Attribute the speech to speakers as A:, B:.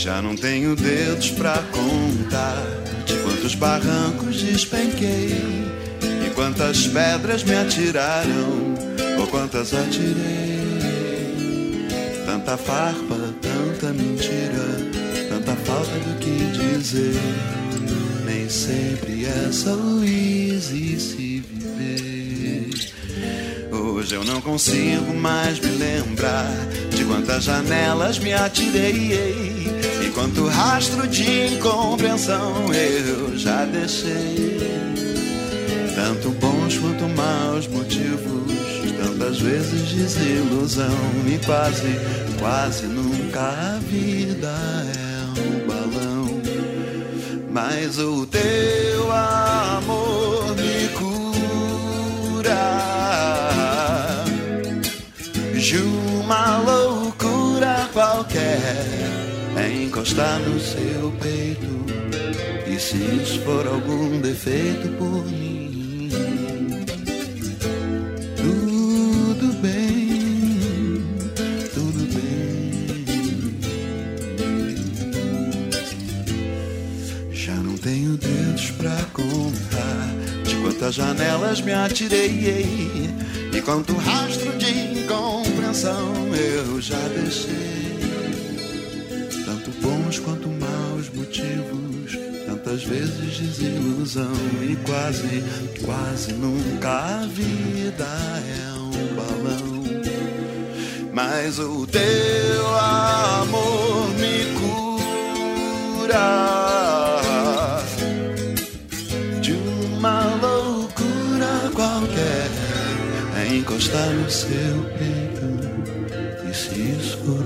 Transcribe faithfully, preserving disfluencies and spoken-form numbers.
A: Já não tenho dedos pra contar de quantos barrancos despenquei e quantas pedras me atiraram ou quantas atirei. Tanta farpa, tanta mentira, tanta falta do que dizer. Nem sempre é só Luiz se viver. Hoje eu não consigo mais me lembrar de quantas janelas me atirei e quanto rastro de incompreensão eu já deixei. Tanto bons quanto maus motivos, tantas vezes desilusão e quase, quase nunca a vida é um balão. Mas o teu amor me cura de uma loucura qualquer, é encostar no seu peito, e se isso for algum defeito por mim, tudo bem, tudo bem. Já não tenho dedos pra contar de quantas janelas me atirei e quanto rastro de incompreensão eu já deixei. Tanto bons quanto maus motivos, tantas vezes desilusão e quase, quase nunca a vida é um balão. Mas o teu amor me cura de uma loucura qualquer, é encostar no seu peito, e se isso for